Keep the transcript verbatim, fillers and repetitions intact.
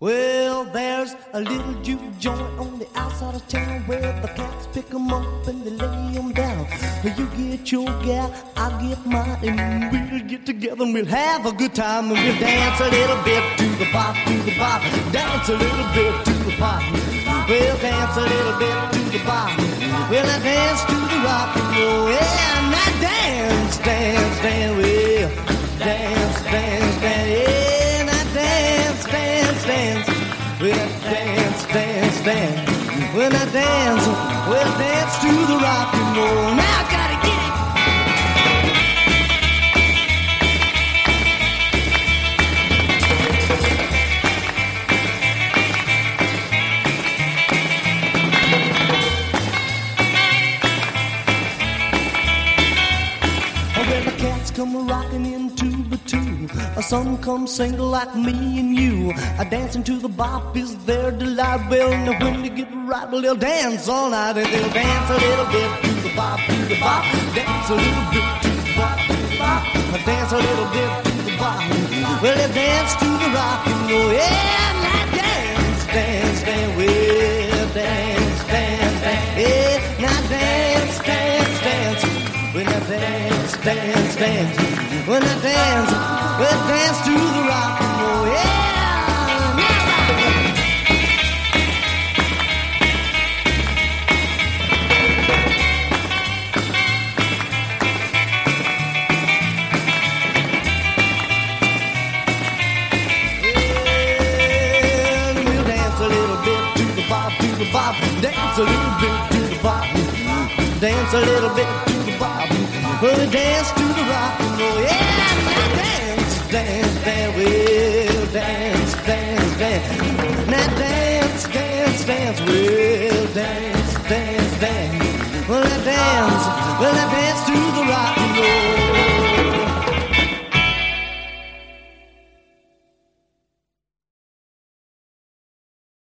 Well, there's a little juke joint on the outside of town where the cats pick 'em up and they lay 'em down. You get your gal, I get mine, and we'll get together and we'll have a good time and we'll dance a little bit to the bop, to the bop, dance a little bit to the bop. We'll dance a little bit to the bop. Well, I dance to the rock and roll, yeah, and I dance, dance, dance, well, dance, dance, dance, yeah, and I dance, dance, dance, well, I dance, dance, dance. When I dance, well, dance to the rock and roll. Now I gotta get it. When the cats come rocking in two by two, some come single like me and you. A dancing to the bop is their delight. Well, now when they get right, well, they'll dance all night and they'll dance a little bit to the bop, to the bop. Dance a little bit to the bop, to the bop. Dance a little bit to the bop. Well, they dance to the rock and roll. Yeah, now dance, dance, dance. Well, dance, dance, dance. Yeah, now dance, dance, dance. When I dance, dance, dance. When I dance, we'll dance to the rock and roll. Yeah. We'll dance a little bit to the bop, to the bop. Dance a little bit to the bop. Dance a little bit to the bop. We'll dance to the rock and roll. Yeah, now dance, dance, dance. We'll dance, dance, dance. Now dance, dance, dance. We'll dance, dance, dance. Well, I dance, well, I